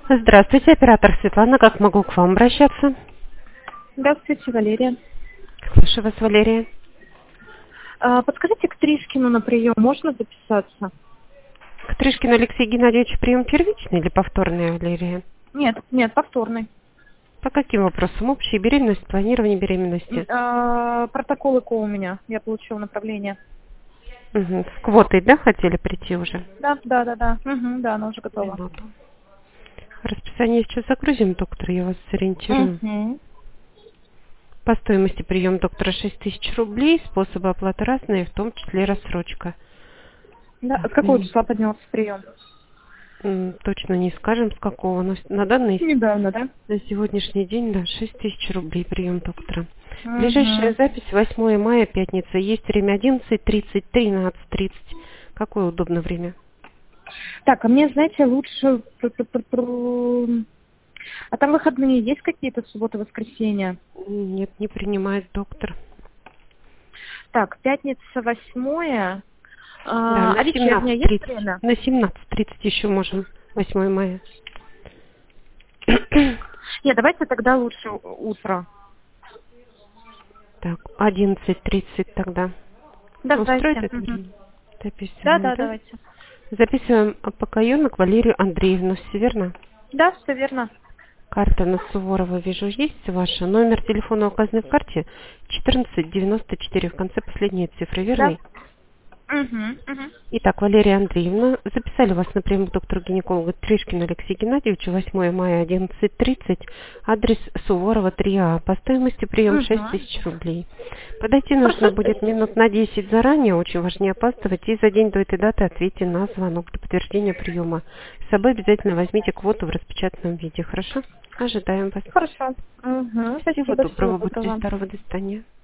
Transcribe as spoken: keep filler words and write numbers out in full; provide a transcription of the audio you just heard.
Здравствуйте, оператор Светлана. Как могу к вам обращаться? Здравствуйте, Валерия. Слушаю вас, Валерия. А, подскажите, к Тришкину на прием можно записаться? К Тришкину Алексею Геннадьевичу прием первичный или повторный, Валерия? Нет, нет, повторный. По каким вопросам? Общая беременность, планирование беременности? А, протокол ЭКО у меня. Я получила направление. Угу. С квотой, да, хотели прийти уже? Да, да, да, да. Угу, да, она уже готова. Минуту. Расписание сейчас загрузим, доктор, я вас сориентирую. Угу. По стоимости прием доктора шесть тысяч рублей, способы оплаты разные, в том числе рассрочка. Да, с Так, какого ну, числа поднялся прием? м, точно не скажем, с какого, но с- на данный Недавно, да? на сегодняшний день, да, шесть тысяч рублей прием доктора. Ближайшая Угу. запись восьмое мая, пятница. Есть время одиннадцать тридцать, тринадцать тридцать. Какое удобно время? Так, а мне, знаете, лучше... пр- пр- пр- пр- А там выходные есть какие-то, суббота, воскресенье? Нет, не принимает доктор. Так, пятница восьмое. Да, А, на а вечернее семнадцать есть тридцать. время? На семнадцать тридцать еще можем. восьмое мая. Нет, давайте тогда лучше у- утро. Так, одиннадцать тридцать тогда. Устроит Давайте. это Мгм. время? Да, Записываем, да, да? давайте. Записываем Апокайонок Валерию Андреевну, все верно? Да, все верно. Карта на Суворова, вижу, есть ваша. Номер телефона указанный в карте четырнадцать девяносто четыре. В конце последние цифры, Да. верный? Угу, угу. Итак, Валерия Андреевна, записали вас на прием к доктору-гинекологу Тришкину Алексею Геннадьевичу, восьмое мая, одиннадцать тридцать, адрес Суворова, три А. По стоимости прием шесть Угу. тысяч рублей. Подойти нужно Хорошо. будет минут на десять заранее, очень важно не опаздывать, и за день до этой даты ответьте на звонок для подтверждения приема. С собой обязательно возьмите квоту в распечатанном виде, хорошо? Ожидаем вас. Хорошо. Угу. Всего Спасибо, всего доброго, будьте доброго. здоровы, до свидания.